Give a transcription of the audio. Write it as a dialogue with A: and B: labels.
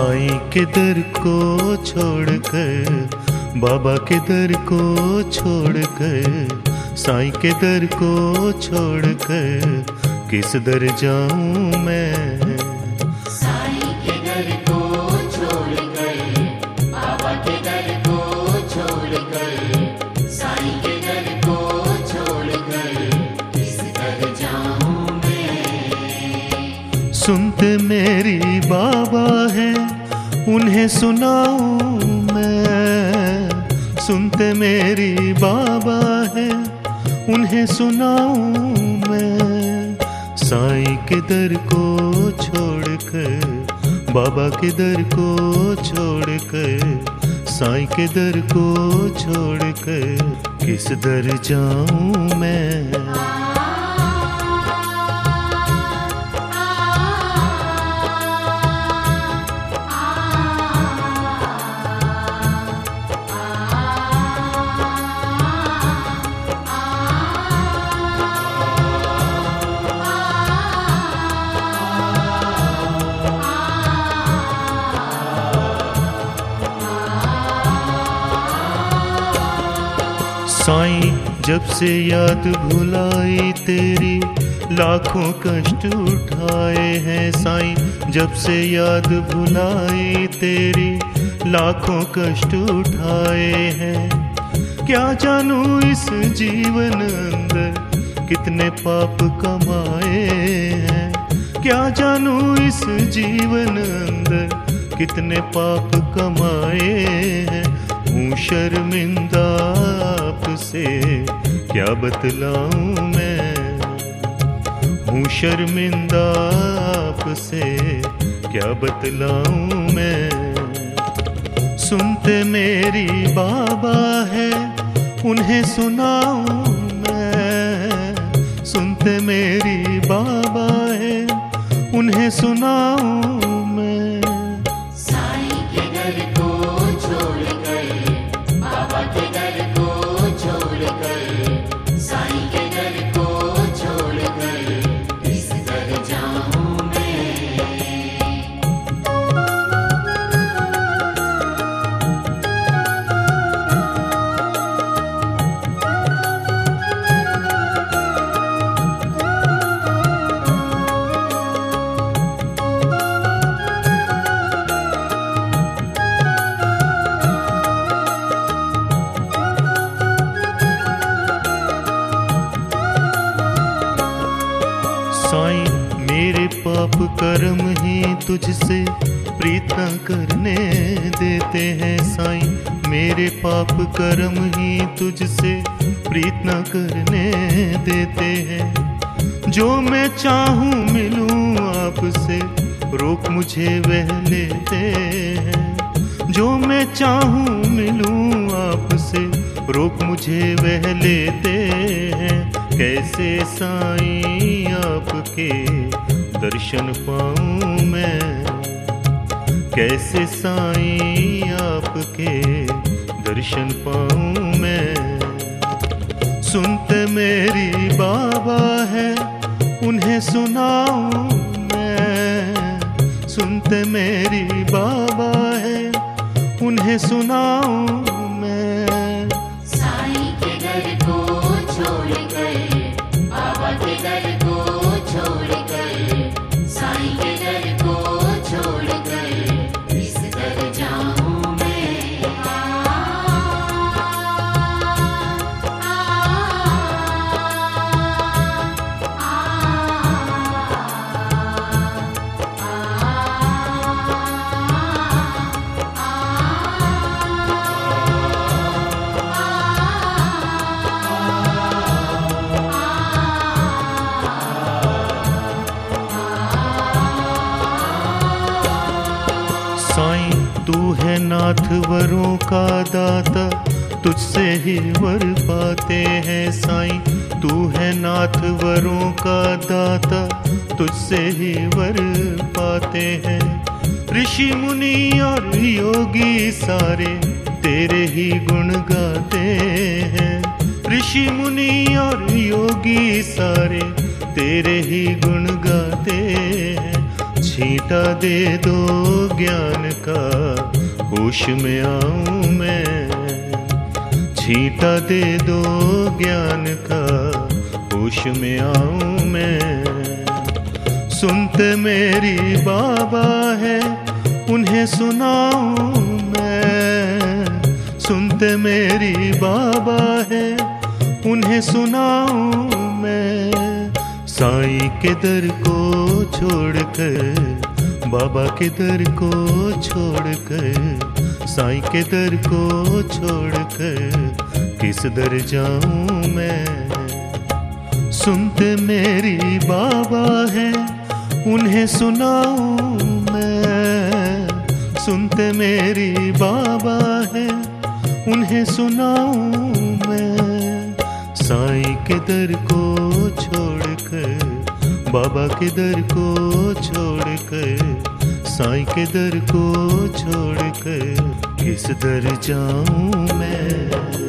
A: साईं के दर को छोड़कर, बाबा के दर को छोड़कर, साईं के दर को छोड़कर किस दर जाऊं मैं।
B: साईं के दर को छोड़कर, बाबा के दर को छोड़कर, साईं के दर को छोड़कर किस दर जाऊं मैं।
A: सुनते मेरी बाबा है उन्हें सुनाऊं मैं, सुनते मेरी बाबा है उन्हें सुनाऊं मैं। साईं के दर को छोड़कर, बाबा के दर को छोड़कर, साईं के दर को छोड़कर किस दर जाऊं मैं। साईं जब से याद भुलाई तेरी, लाखों कष्ट उठाए हैं। साईं जब से याद भुलाई तेरी, लाखों कष्ट उठाए हैं। क्या जानूं इस जीवन अंदर कितने पाप कमाए हैं, क्या जानूं इस जीवन अंदर कितने पाप कमाए हैं। हूँ शर्मिंदा आपसे क्या बतलाऊं मैं, हूँ शर्मिंदा आपसे क्या बतलाऊं मैं। सुनते मेरी बाबा है उन्हें सुनाऊं मैं, सुनते मेरी बाबा है उन्हें सुनाऊं मैं।
B: साईं के दर को छोड़कर, बाबा के दर को छोड़कर, साईं के दर को छोड़कर किस दर जाऊं मैं।
A: साईं मेरे पाप कर्म ही तुझसे प्रीत न करने देते हैं। साईं मेरे पाप कर्म ही तुझसे प्रीत न करने देते हैं। जो मैं चाहूं मिलूं आपसे, रोक मुझे वह लेते हैं। जो मैं चाहूं मिलूं आपसे, रोक मुझे वह लेते हैं। कैसे साईं आपके दर्शन पाऊं मैं, कैसे साईं आपके दर्शन पाऊं मैं। सुनते मेरी बाबा है उन्हें सुनाऊं मैं, सुनते मेरी बाबा है उन्हें सुनाऊं मैं।
B: साईं के दर को छोड़कर, बाबा के दर को छोड़कर, साईं के दर को छोड़कर किस दर जाऊं मैं।
A: साईं तू है नाथ वरों का दाता, तुझसे ही वर पाते हैं। साईं तू है नाथ वरों का दाता, तुझसे ही वर पाते हैं। ऋषि मुनि और योगी सारे तेरे ही गुण गाते हैं। ऋषि मुनि और योगी सारे तेरे ही गुण गाते हैं। छींटा दे दो ज्ञान का, होश में आऊं मैं। छींटा दे दो ज्ञान का, होश में आऊं मैं। सुनते मेरी बाबा है, उन्हें सुनाऊं मैं। सुनते मेरी बाबा है, उन्हें सुनाऊं मैं। साईं के दर को छोड़कर, बाबा के दर को छोड़कर, साईं के दर को छोड़कर किस दर जाऊं मैं। सुनते मेरी बाबा है, उन्हें सुनाऊं मैं। सुनते मेरी बाबा है, उन्हें सुनाऊं मैं। साईं के दर को छोड़कर, बाबा के दर को छोड़कर, साईं के दर को छोड़कर किस दर जाऊं मैं।